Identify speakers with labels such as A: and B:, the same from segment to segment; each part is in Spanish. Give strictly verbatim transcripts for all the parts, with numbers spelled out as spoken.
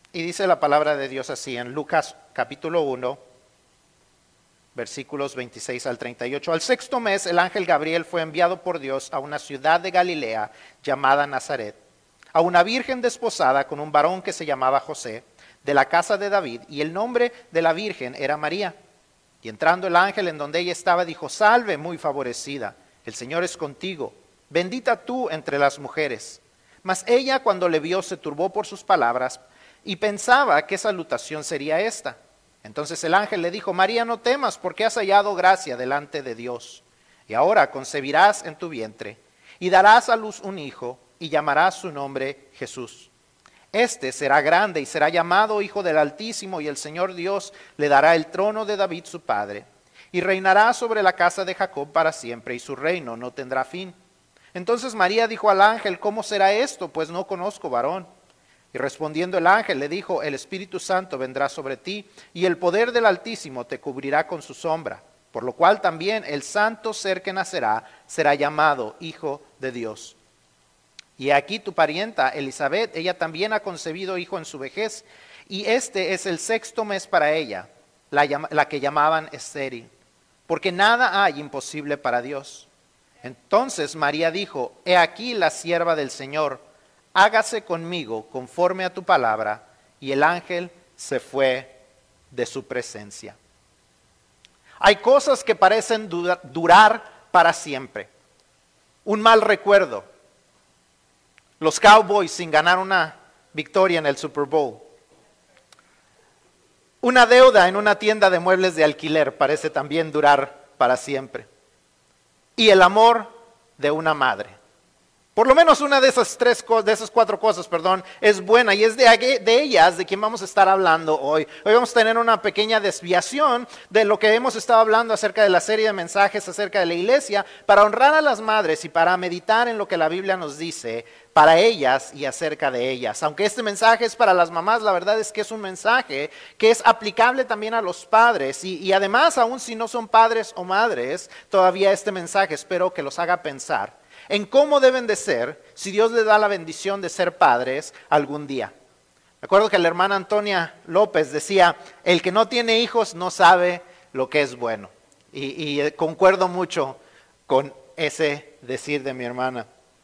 A: Y dice la palabra de Dios así en Lucas capítulo uno, versículos veintiséis al treinta y ocho. Al sexto mes el ángel Gabriel fue enviado por Dios a una ciudad de Galilea llamada Nazaret, a una virgen desposada con un varón que se llamaba José, de la casa de David, y el nombre de la virgen era María. Y entrando el ángel en donde ella estaba, dijo: salve, muy favorecida, el Señor es contigo, bendita tú entre las mujeres. Mas ella, cuando le vio, se turbó por sus palabras y pensaba qué salutación sería esta. Entonces el ángel le dijo: María, no temas, porque has hallado gracia delante de Dios. Y ahora concebirás en tu vientre y darás a luz un hijo y llamarás su nombre Jesús. Este será grande y será llamado Hijo del Altísimo, y el Señor Dios le dará el trono de David su padre, y reinará sobre la casa de Jacob para siempre, y su reino no tendrá fin. Entonces María dijo al ángel: ¿cómo será esto? Pues no conozco varón. Y respondiendo el ángel le dijo: el Espíritu Santo vendrá sobre ti, y el poder del Altísimo te cubrirá con su sombra, por lo cual también el santo ser que nacerá será llamado Hijo de Dios. Y aquí tu parienta Elizabeth, ella también ha concebido hijo en su vejez, y este es el sexto mes para ella, la, la que llamaban estéril, porque nada hay imposible para Dios. Entonces María dijo: he aquí la sierva del Señor, hágase conmigo conforme a tu palabra. Y el ángel se fue de su presencia. Hay cosas que parecen dura, durar para siempre. Un mal recuerdo. Los Cowboys sin ganar una victoria en el Super Bowl. Una deuda en una tienda de muebles de alquiler parece también durar para siempre. Y el amor de una madre. Por lo menos una de esas tres, de esas cuatro cosas, perdón, es buena, y es de, de ellas de quien vamos a estar hablando hoy. Hoy vamos a tener una pequeña desviación de lo que hemos estado hablando acerca de la serie de mensajes acerca de la iglesia, para honrar a las madres y para meditar en lo que la Biblia nos dice para ellas y acerca de ellas. Aunque este mensaje es para las mamás, la verdad es que es un mensaje que es aplicable también a los padres, y, y además, aun si no son padres o madres, todavía este mensaje espero que los haga pensar en cómo deben de ser si Dios les da la bendición de ser padres algún día. Me acuerdo que la hermana Antonia López decía: el que no tiene hijos no sabe lo que es bueno. Y, y concuerdo mucho con ese decir de mi hermana.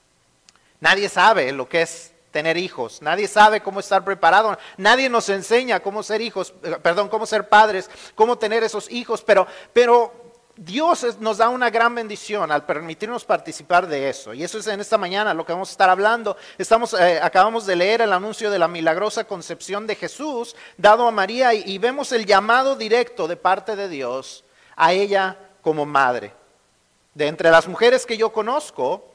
A: Nadie sabe lo que es tener hijos, nadie sabe cómo estar preparado, nadie nos enseña cómo ser hijos, perdón, cómo ser padres, cómo tener esos hijos, pero, pero Dios nos da una gran bendición al permitirnos participar de eso, y eso es en esta mañana lo que vamos a estar hablando. Estamos, eh, acabamos de leer el anuncio de la milagrosa concepción de Jesús dado a María, y, y vemos el llamado directo de parte de Dios a ella como madre. De entre las mujeres que yo conozco,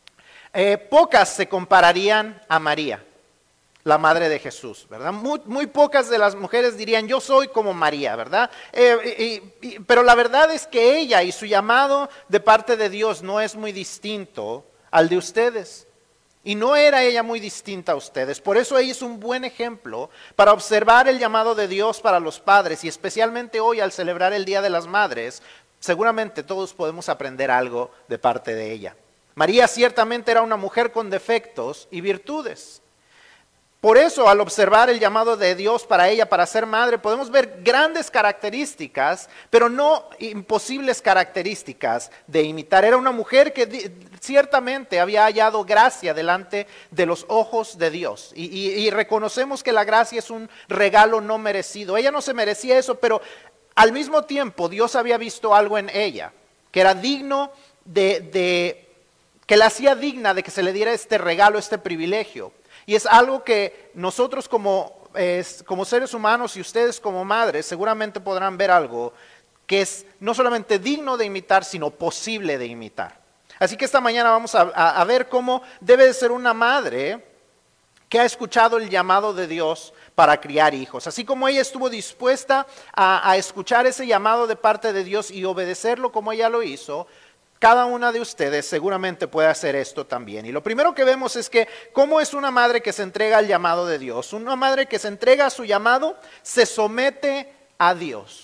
A: eh, pocas se compararían a María, la madre de Jesús, ¿verdad? Muy, muy pocas de las mujeres dirían: yo soy como María, ¿verdad? Eh, y, y, pero la verdad es que ella y su llamado de parte de Dios no es muy distinto al de ustedes. Y no era ella muy distinta a ustedes. Por eso ella es un buen ejemplo para observar el llamado de Dios para los padres, y especialmente hoy al celebrar el Día de las Madres, seguramente todos podemos aprender algo de parte de ella. María ciertamente era una mujer con defectos y virtudes. Por eso, al observar el llamado de Dios para ella, para ser madre, podemos ver grandes características, pero no imposibles características de imitar. Era una mujer que ciertamente había hallado gracia delante de los ojos de Dios. Y, y, y reconocemos que la gracia es un regalo no merecido. Ella no se merecía eso, pero al mismo tiempo Dios había visto algo en ella, que era digno de, de que la hacía digna de que se le diera este regalo, este privilegio. Y es algo que nosotros como, eh, como seres humanos y ustedes como madres seguramente podrán ver algo que es no solamente digno de imitar, sino posible de imitar. Así que esta mañana vamos a, a, a ver cómo debe de ser una madre que ha escuchado el llamado de Dios para criar hijos. Así como ella estuvo dispuesta a, a escuchar ese llamado de parte de Dios y obedecerlo como ella lo hizo, cada una de ustedes seguramente puede hacer esto también. Y lo primero que vemos es que cómo es una madre que se entrega al llamado de Dios. Una madre que se entrega a su llamado se somete a Dios.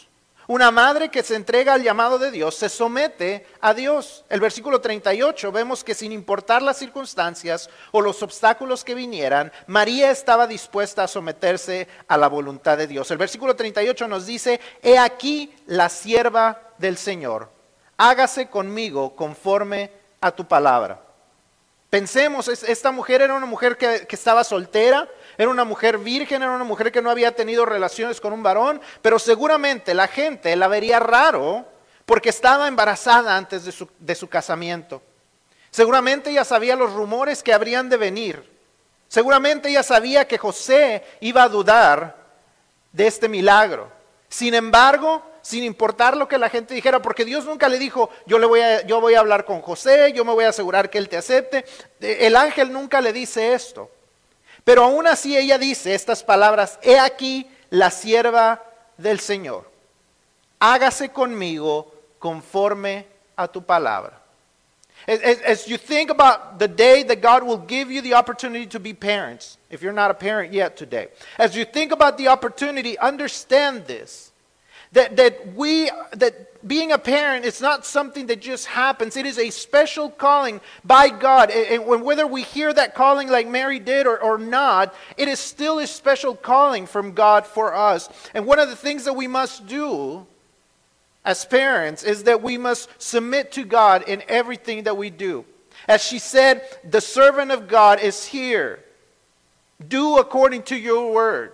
A: Una madre que se entrega al llamado de Dios se somete a Dios. El versículo treinta y ocho vemos que sin importar las circunstancias o los obstáculos que vinieran, María estaba dispuesta a someterse a la voluntad de Dios. El versículo treinta y ocho nos dice, he aquí la sierva del Señor, hágase conmigo conforme a tu palabra. Pensemos, esta mujer era una mujer que, que estaba soltera, era una mujer virgen, era una mujer que no había tenido relaciones con un varón, pero seguramente la gente la vería raro porque estaba embarazada antes de su, de su casamiento. Seguramente ella sabía los rumores que habrían de venir. Seguramente ella sabía que José iba a dudar de este milagro. Sin embargo, sin importar lo que la gente dijera, porque Dios nunca le dijo, yo, le voy a, yo voy a hablar con José, yo me voy a asegurar que él te acepte. El ángel nunca le dice esto. Pero aún así ella dice estas palabras, he aquí la sierva del Señor, hágase conmigo conforme a tu palabra. As, as, as you think about the day that God will give you the opportunity to be parents, if you're not a parent yet today, as you think about the opportunity, understand this. That, that we, that being a parent is not something that just happens. It is a special calling by God. And whether we hear that calling like Mary did or, or not, it is still a special calling from God for us. And one of the things that we must do as parents is that we must submit to God in everything that we do. As she said, the servant of God is here. Do according to your word.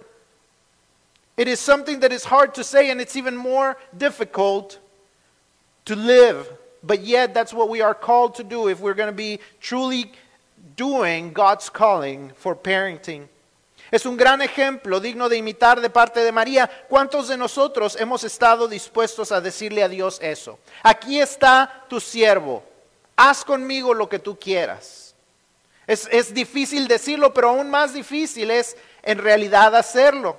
A: It is something that is hard to say, and it's even more difficult to live. But yet, that's what we are called to do if we're going to be truly doing God's calling for parenting. Es un gran ejemplo digno de imitar de parte de María. ¿Cuántos de nosotros hemos estado dispuestos a decirle a Dios eso? Aquí está tu siervo. Haz conmigo lo que tú quieras. Es, es difícil decirlo, pero aún más difícil es en realidad hacerlo.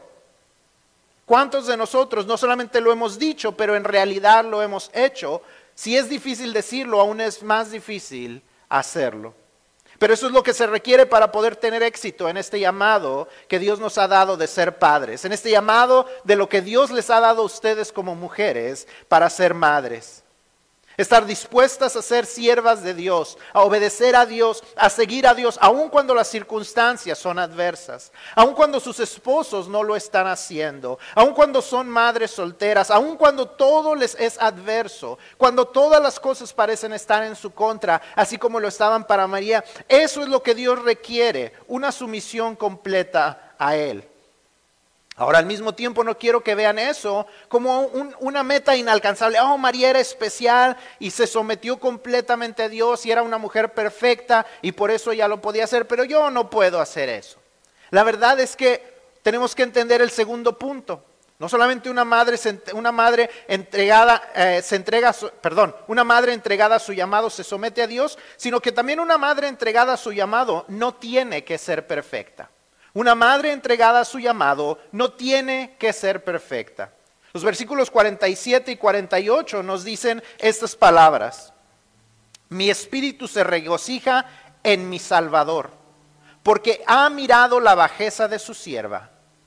A: ¿Cuántos de nosotros no solamente lo hemos dicho, pero en realidad lo hemos hecho? Si es difícil decirlo, aún es más difícil hacerlo. Pero eso es lo que se requiere para poder tener éxito en este llamado que Dios nos ha dado de ser padres. En este llamado de lo que Dios les ha dado a ustedes como mujeres para ser madres. Estar dispuestas a ser siervas de Dios, a obedecer a Dios, a seguir a Dios, aun cuando las circunstancias son adversas, aun cuando sus esposos no lo están haciendo, aun cuando son madres solteras, aun cuando todo les es adverso, cuando todas las cosas parecen estar en su contra, así como lo estaban para María. Eso es lo que Dios requiere, una sumisión completa a Él. Ahora, al mismo tiempo, no quiero que vean eso como un, una meta inalcanzable. Oh, María era especial y se sometió completamente a Dios y era una mujer perfecta y por eso ella lo podía hacer, pero yo no puedo hacer eso. La verdad es que tenemos que entender el segundo punto. No solamente una madre, una madre entregada, eh, se entrega, a su, perdón, una madre entregada a su llamado se somete a Dios, sino que también una madre entregada a su llamado no tiene que ser perfecta. Una madre entregada a su llamado no tiene que ser perfecta. Los versículos cuarenta y siete y cuarenta y ocho nos dicen estas palabras. Mi espíritu se regocija en mi Salvador, porque ha mirado la bajeza de su sierva.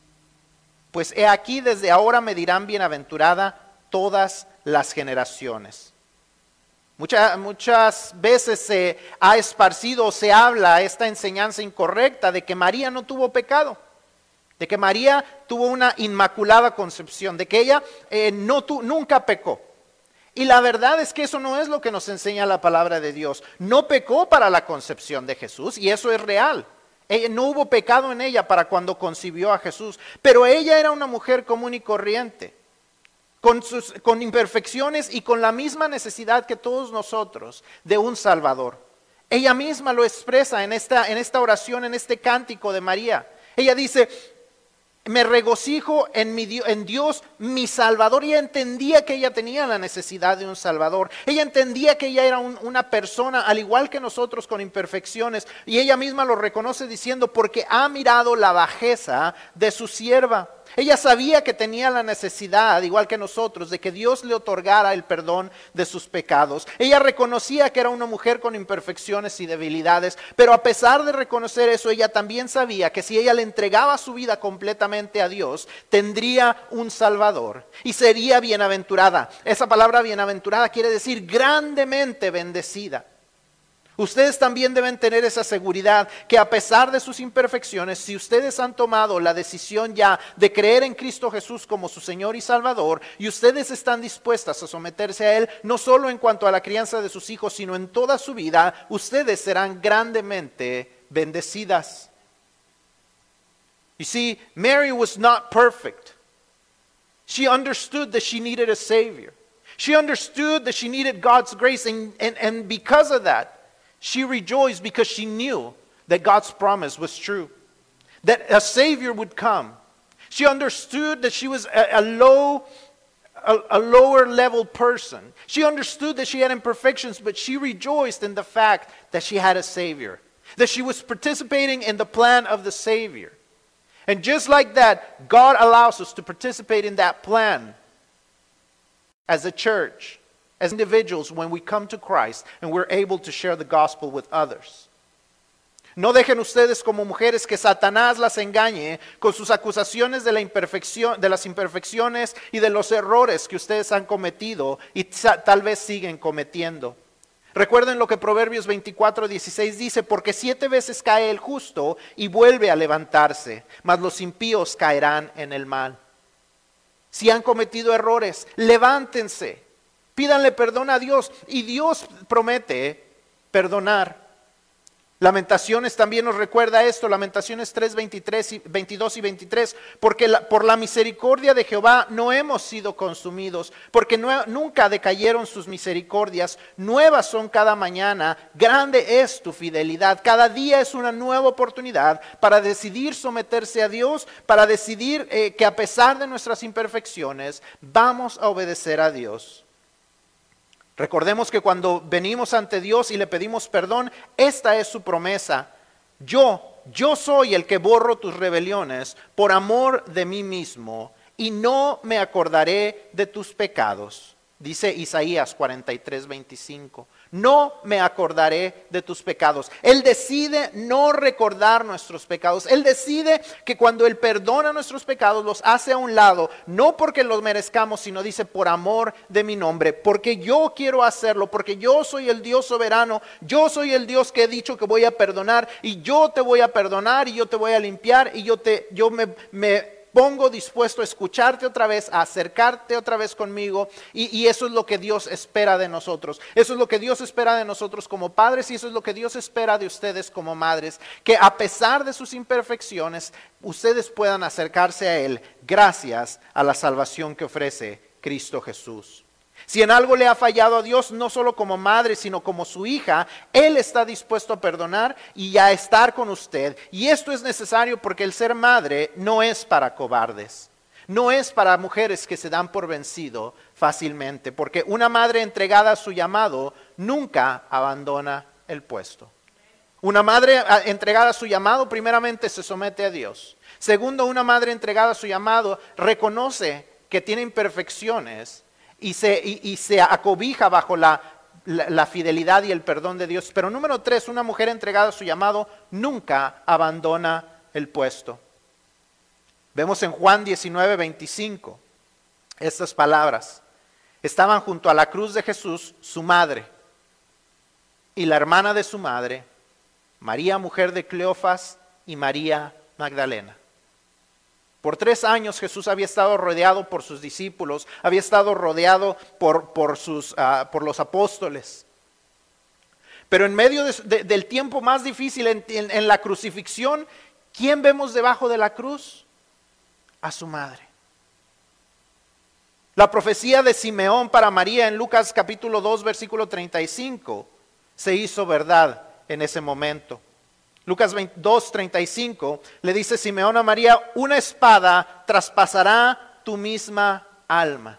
A: Pues he aquí desde ahora me dirán bienaventurada todas las generaciones. Muchas, muchas veces se ha esparcido o se habla esta enseñanza incorrecta de que María no tuvo pecado, de que María tuvo una inmaculada concepción, de que ella eh, no tu, nunca pecó. Y la verdad es que eso no es lo que nos enseña la palabra de Dios. No pecó para la concepción de Jesús y eso es real. Ella, no hubo pecado en ella para cuando concibió a Jesús, pero ella era una mujer común y corriente. Con, sus, con imperfecciones y con la misma necesidad que todos nosotros de un Salvador. Ella misma lo expresa en esta, en esta oración, en este cántico de María. Ella dice, me regocijo en, mi, en Dios, mi Salvador. Ella entendía que ella tenía la necesidad de un Salvador. Ella entendía que ella era un, una persona al igual que nosotros con imperfecciones. Y ella misma lo reconoce diciendo, porque ha mirado la bajeza de su sierva. Ella sabía que tenía la necesidad, igual que nosotros, de que Dios le otorgara el perdón de sus pecados. Ella reconocía que era una mujer con imperfecciones y debilidades, pero a pesar de reconocer eso, ella también sabía que si ella le entregaba su vida completamente a Dios, tendría un Salvador y sería bienaventurada. Esa palabra bienaventurada quiere decir grandemente bendecida. Ustedes también deben tener esa seguridad que a pesar de sus imperfecciones, si ustedes han tomado la decisión ya de creer en Cristo Jesús como su Señor y Salvador, y ustedes están dispuestas a someterse a Él, no solo en cuanto a la crianza de sus hijos, sino en toda su vida, ustedes serán grandemente bendecidas. You see, Mary was not perfect. She understood that she needed a Savior. She understood that she needed God's grace, and, and, and because of that, she rejoiced because she knew that God's promise was true, that a Savior would come. She understood that she was a, a low, a, a lower level person. She understood that she had imperfections, but she rejoiced in the fact that she had a Savior, that she was participating in the plan of the Savior. And just like that, God allows us to participate in that plan as a church, as individuals, when we come to Christ and we're able to share the gospel with others. No dejen ustedes como mujeres que Satanás las engañe con sus acusaciones de la imperfección, de las imperfecciones y de los errores que ustedes han cometido y tal vez siguen cometiendo. Recuerden lo que Proverbios veinticuatro dieciséis dice: porque siete veces cae el justo y vuelve a levantarse, mas los impíos caerán en el mal. Si han cometido errores, levántense, pídanle perdón a Dios y Dios promete perdonar. Lamentaciones también nos recuerda esto, Lamentaciones tres, veintitrés y veintidós y veintitrés, porque la, por la misericordia de Jehová no hemos sido consumidos, porque no, nunca decayeron sus misericordias, nuevas son cada mañana, grande es tu fidelidad. Cada día es una nueva oportunidad para decidir someterse a Dios, para decidir eh, que a pesar de nuestras imperfecciones vamos a obedecer a Dios. Recordemos que cuando venimos ante Dios y le pedimos perdón, esta es su promesa: yo, yo soy el que borro tus rebeliones por amor de mí mismo, y no me acordaré de tus pecados. Dice Isaías cuarenta y tres, veinticinco. No me acordaré de tus pecados. Él decide no recordar nuestros pecados. Él decide que cuando Él perdona nuestros pecados, los hace a un lado, no porque los merezcamos, sino dice: por amor de mi nombre, porque yo quiero hacerlo, porque yo soy el Dios soberano, yo soy el Dios que he dicho que voy a perdonar, y yo te voy a perdonar, y yo te voy a limpiar, y yo, te, yo me... me pongo dispuesto a escucharte otra vez, a acercarte otra vez conmigo, y, y eso es lo que Dios espera de nosotros. Eso es lo que Dios espera de nosotros como padres, y eso es lo que Dios espera de ustedes como madres, que a pesar de sus imperfecciones, ustedes puedan acercarse a Él gracias a la salvación que ofrece Cristo Jesús. Si en algo le ha fallado a Dios, no solo como madre, sino como su hija, Él está dispuesto a perdonar y a estar con usted. Y esto es necesario porque el ser madre no es para cobardes, no es para mujeres que se dan por vencido fácilmente, porque una madre entregada a su llamado nunca abandona el puesto. Una madre entregada a su llamado primeramente se somete a Dios. Segundo, una madre entregada a su llamado reconoce que tiene imperfecciones Y se, y, y se acobija bajo la, la, la fidelidad y el perdón de Dios. Pero número tres, una mujer entregada a su llamado nunca abandona el puesto. Vemos en Juan diecinueve, veinticinco estas palabras. Estaban junto a la cruz de Jesús su madre y la hermana de su madre, María, mujer de Cleofas, y María Magdalena. Por tres años Jesús había estado rodeado por sus discípulos, había estado rodeado por, por, sus, uh, por los apóstoles. Pero en medio de, de, del tiempo más difícil, en, en, en la crucifixión, ¿quién vemos debajo de la cruz? A su madre. La profecía de Simeón para María en Lucas capítulo dos, versículo treinta y cinco, se hizo verdad en ese momento. Lucas dos, treinta y cinco, le dice Simeón a María: una espada traspasará tu misma alma.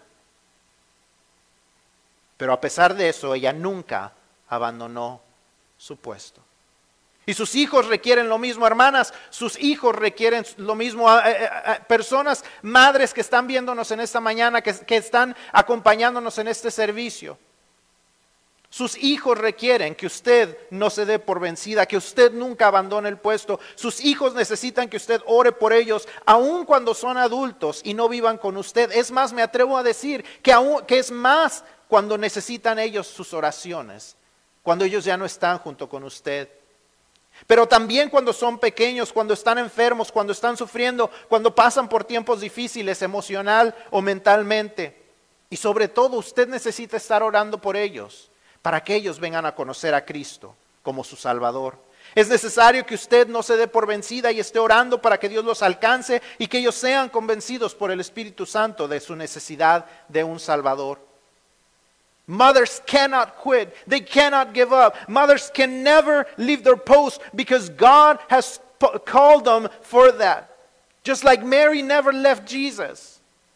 A: Pero a pesar de eso, ella nunca abandonó su puesto. Y sus hijos requieren lo mismo, hermanas, sus hijos requieren lo mismo. Eh, eh, eh, personas, madres que están viéndonos en esta mañana, que, que están acompañándonos en este servicio. Sus hijos requieren que usted no se dé por vencida, que usted nunca abandone el puesto. Sus hijos necesitan que usted ore por ellos, aun cuando son adultos y no vivan con usted. Es más, me atrevo a decir que, aún, que es más cuando necesitan ellos sus oraciones, cuando ellos ya no están junto con usted. Pero también cuando son pequeños, cuando están enfermos, cuando están sufriendo, cuando pasan por tiempos difíciles emocional o mentalmente. Y sobre todo usted necesita estar orando por ellos, para que ellos vengan a conocer a Cristo como su Salvador. Es necesario que usted no se dé por vencida y esté orando para que Dios los alcance y que ellos sean convencidos por el Espíritu Santo de su necesidad de un Salvador. Mothers cannot quit. They cannot give up. Mothers can never leave their post because God has called them for that. Just like Mary never left Jesus.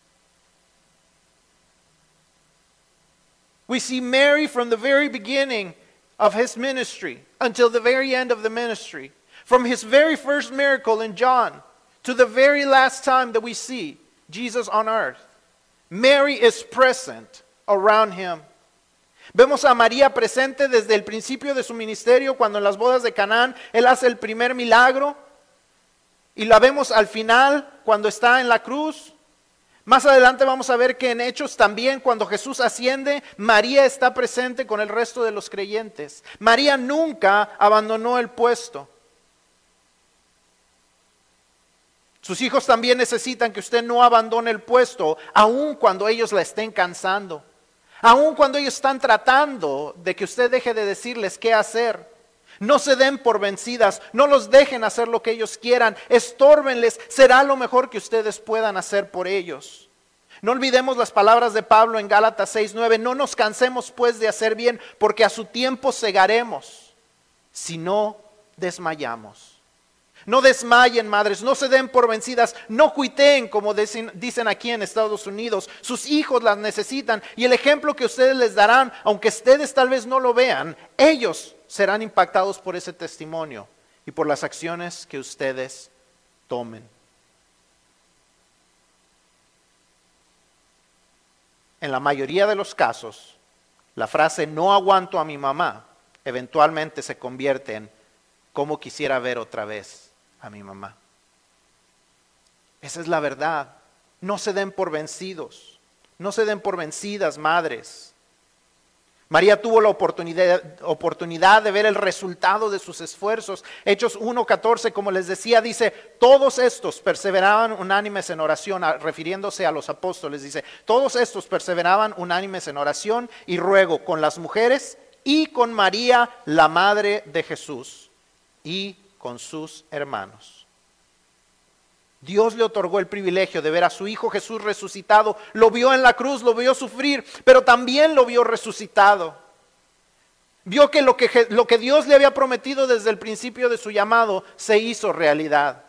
A: We see Mary from the very beginning of his ministry until the very end of the ministry. From his very first miracle in John to the very last time that we see Jesus on earth. Mary is present around him. Vemos a María presente desde el principio de su ministerio, cuando en las bodas de Canaán él hace el primer milagro. Y la vemos al final cuando está en la cruz. Más adelante vamos a ver que en Hechos también, cuando Jesús asciende, María está presente con el resto de los creyentes. María nunca abandonó el puesto. Sus hijos también necesitan que usted no abandone el puesto, aun cuando ellos la estén cansando. Aun cuando ellos están tratando de que usted deje de decirles qué hacer. No se den por vencidas, no los dejen hacer lo que ellos quieran, estórbenles, será lo mejor que ustedes puedan hacer por ellos. No olvidemos las palabras de Pablo en Gálatas seis nueve, no nos cansemos pues de hacer bien, porque a su tiempo segaremos, si no desmayamos. No desmayen, madres, no se den por vencidas, no cuiteen como dicen, dicen aquí en Estados Unidos. Sus hijos las necesitan y el ejemplo que ustedes les darán, aunque ustedes tal vez no lo vean, ellos serán impactados por ese testimonio y por las acciones que ustedes tomen. En la mayoría de los casos, la frase no aguanto a mi mamá eventualmente se convierte en cómo quisiera ver otra vez a mi mamá. Esa es la verdad. No se den por vencidos. No se den por vencidas, madres. María tuvo la oportunidad, oportunidad de ver el resultado de sus esfuerzos. Hechos uno catorce, como les decía, dice, todos estos perseveraban unánimes en oración, refiriéndose a los apóstoles, dice, todos estos perseveraban unánimes en oración y ruego con las mujeres y con María, la madre de Jesús, y con sus hermanos. Dios le otorgó el privilegio de ver a su Hijo Jesús resucitado. Lo vio en la cruz, lo vio sufrir, pero también lo vio resucitado. Vio que lo que, lo que Dios le había prometido desde el principio de su llamado se hizo realidad.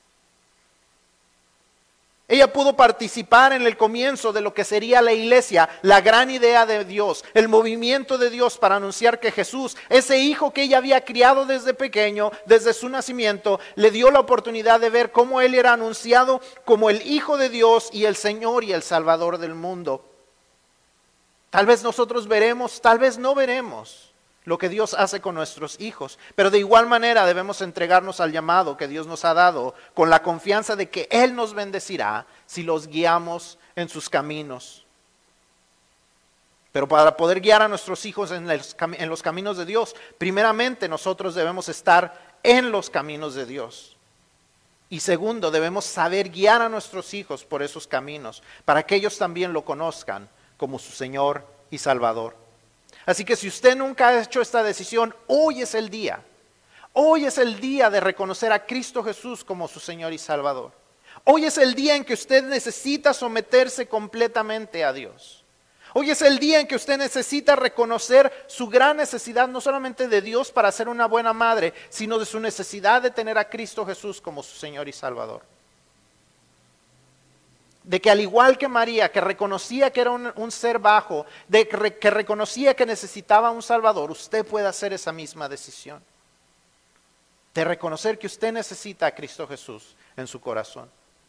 A: Ella pudo participar en el comienzo de lo que sería la iglesia, la gran idea de Dios, el movimiento de Dios para anunciar que Jesús, ese hijo que ella había criado desde pequeño, desde su nacimiento, le dio la oportunidad de ver cómo él era anunciado como el Hijo de Dios y el Señor y el Salvador del mundo. Tal vez nosotros veremos, tal vez no veremos lo que Dios hace con nuestros hijos, pero de igual manera debemos entregarnos al llamado que Dios nos ha dado con la confianza de que Él nos bendecirá si los guiamos en sus caminos. Pero para poder guiar a nuestros hijos en los, en los caminos de Dios, primeramente nosotros debemos estar en los caminos de Dios. Y segundo, debemos saber guiar a nuestros hijos por esos caminos, para que ellos también lo conozcan como su Señor y Salvador. Así que si usted nunca ha hecho esta decisión, hoy es el día. Hoy es el día de reconocer a Cristo Jesús como su Señor y Salvador. Hoy es el día en que usted necesita someterse completamente a Dios. Hoy es el día en que usted necesita reconocer su gran necesidad, no solamente de Dios para ser una buena madre, sino de su necesidad de tener a Cristo Jesús como su Señor y Salvador. De que al igual que María, que reconocía que era un, un ser bajo, de que, re, que reconocía que necesitaba un Salvador, usted puede hacer esa misma decisión. de reconocer que usted necesita a Cristo Jesús en su corazón.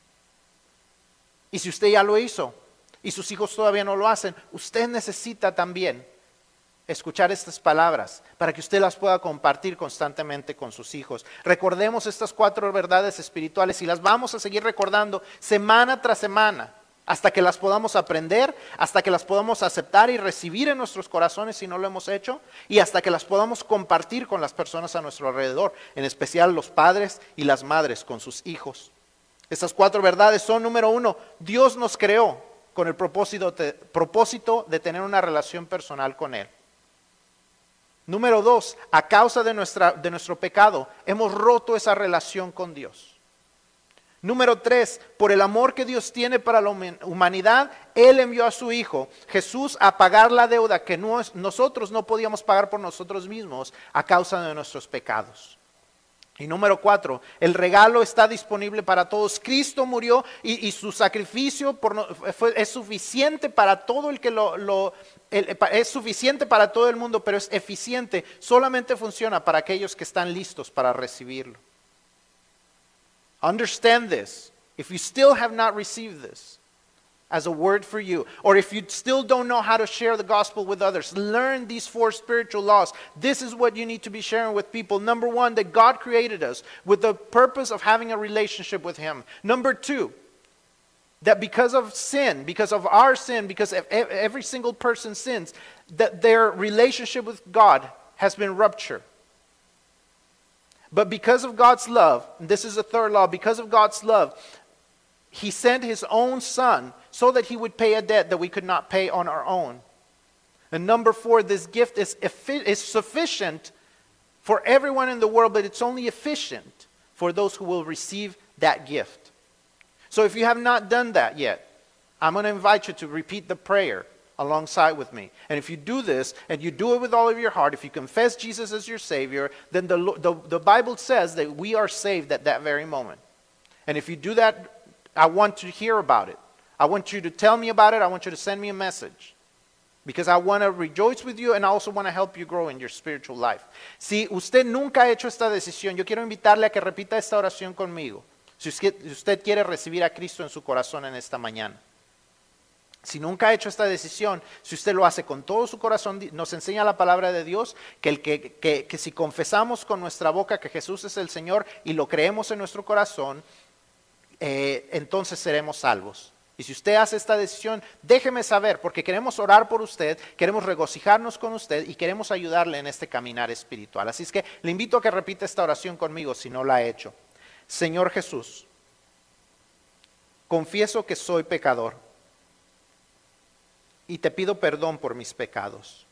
A: Y si usted ya lo hizo y sus hijos todavía no lo hacen, usted necesita también escuchar estas palabras para que usted las pueda compartir constantemente con sus hijos. Recordemos estas cuatro verdades espirituales y las vamos a seguir recordando semana tras semana hasta que las podamos aprender, hasta que las podamos aceptar y recibir en nuestros corazones si no lo hemos hecho, y hasta que las podamos compartir con las personas a nuestro alrededor, en especial los padres y las madres con sus hijos. Estas cuatro verdades son: número uno, Dios nos creó con el propósito de, propósito de tener una relación personal con Él. Número dos, a causa de, nuestra, de nuestro pecado, hemos roto esa relación con Dios. Número tres, por el amor que Dios tiene para la humanidad, Él envió a su Hijo, Jesús, a pagar la deuda que no, nosotros no podíamos pagar por nosotros mismos a causa de nuestros pecados. Y número cuatro, el regalo está disponible para todos. Cristo murió y, y su sacrificio por, fue, es suficiente para todo el que lo, lo el, es suficiente para todo el mundo, pero es eficiente, solamente funciona para aquellos que están listos para recibirlo. Understand this. If you still have not received this as a word for you, or if you still don't know how to share the gospel with others, learn these four spiritual laws. This is what you need to be sharing with people. Number one, that God created us with the purpose of having a relationship with Him. Number two, that because of sin, because of our sin, because every single person sins, that their relationship with God has been ruptured. But because of God's love, and this is the third law, because of God's love, He sent His own Son so that He would pay a debt that we could not pay on our own. And number four, this gift is, is sufficient for everyone in the world, but it's only efficient for those who will receive that gift. So if you have not done that yet, I'm going to invite you to repeat the prayer alongside with me. And if you do this, and you do it with all of your heart, if you confess Jesus as your Savior, then the, the, the Bible says that we are saved at that very moment. And if you do that, I want to hear about it. I want you to tell me about it. I want you to send me a message. Because I want to rejoice with you and I also want to help you grow in your spiritual life. Si usted nunca ha hecho esta decisión, yo quiero invitarle a que repita esta oración conmigo. Si usted, si usted quiere recibir a Cristo en su corazón en esta mañana. Si nunca ha hecho esta decisión, si usted lo hace con todo su corazón, nos enseña la palabra de Dios que, el que, que, que si confesamos con nuestra boca que Jesús es el Señor y lo creemos en nuestro corazón, eh, entonces seremos salvos. Y si usted hace esta decisión, déjeme saber, porque queremos orar por usted, queremos regocijarnos con usted y queremos ayudarle en este caminar espiritual. Así es que le invito a que repita esta oración conmigo si no la ha hecho. Señor Jesús, confieso que soy pecador y te pido perdón por mis pecados.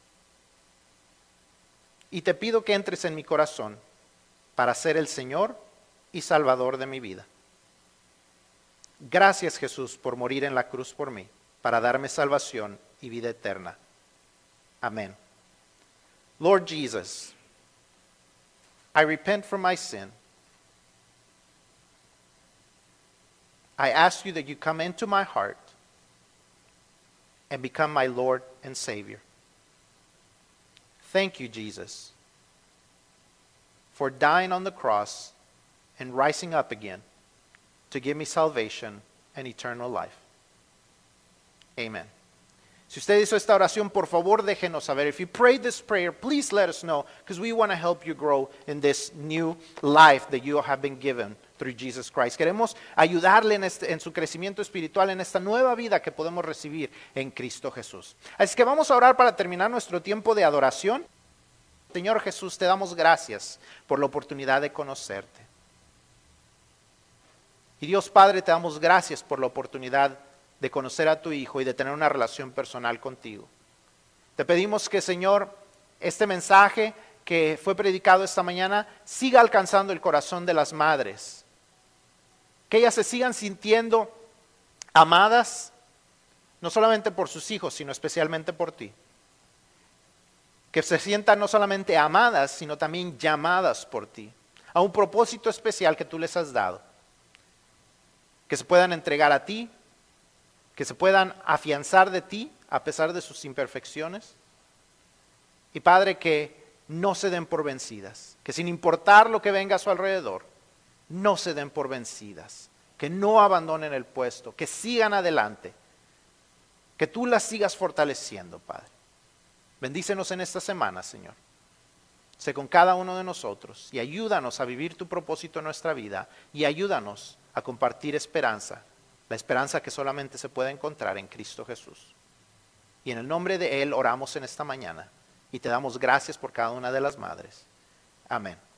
A: Y te pido que entres en mi corazón para ser el Señor y Salvador de mi vida. Gracias, Jesús, por morir en la cruz por mí, para darme salvación y vida eterna. Amén. Lord Jesus, I repent for my sin. I ask you that you come into my heart and become my Lord and Savior. Thank you, Jesus, for dying on the cross and rising up again to give me salvation and eternal life. Amen. Si usted hizo esta oración, por favor déjenos saber. If you prayed this prayer, please let us know, because we want to help you grow in this new life that you have been given through Jesus Christ. Queremos ayudarle en, este, en su crecimiento espiritual, en esta nueva vida que podemos recibir en Cristo Jesús. Así que vamos a orar para terminar nuestro tiempo de adoración. Señor Jesús, te damos gracias por la oportunidad de conocerte. Y Dios Padre, te damos gracias por la oportunidad de conocer a tu Hijo y de tener una relación personal contigo. Te pedimos que, Señor, este mensaje que fue predicado esta mañana siga alcanzando el corazón de las madres. Que ellas se sigan sintiendo amadas, no solamente por sus hijos, sino especialmente por ti. Que se sientan no solamente amadas, sino también llamadas por ti, a un propósito especial que tú les has dado. Que se puedan entregar a ti, que se puedan afianzar de ti a pesar de sus imperfecciones. Y Padre, que no se den por vencidas, que sin importar lo que venga a su alrededor, no se den por vencidas, que no abandonen el puesto, que sigan adelante, que tú las sigas fortaleciendo, Padre. Bendícenos en esta semana, Señor. Sé con cada uno de nosotros y ayúdanos a vivir tu propósito en nuestra vida y ayúdanos a compartir esperanza, la esperanza que solamente se puede encontrar en Cristo Jesús. Y en el nombre de Él oramos en esta mañana y te damos gracias por cada una de las madres. Amén.